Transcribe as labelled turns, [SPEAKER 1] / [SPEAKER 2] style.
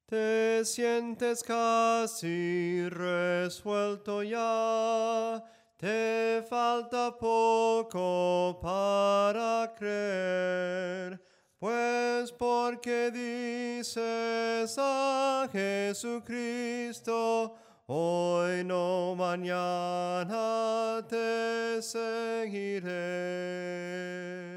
[SPEAKER 1] Te sientes casi resuelto ya, te falta poco para creer, pues porque dices a Jesucristo, hoy no mañana te seguiré.